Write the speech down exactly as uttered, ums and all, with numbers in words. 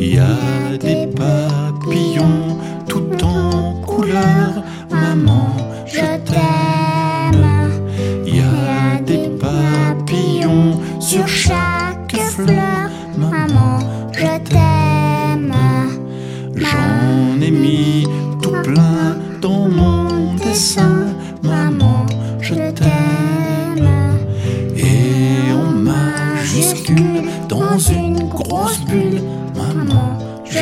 Il y a des papillons tout en couleur, maman, je t'aime. Il y a des papillons sur chaque fleur, maman, je t'aime. J'en ai mis tout plein dans mon dessin, maman, je t'aime. Et en majuscule, dans une grosse bulle,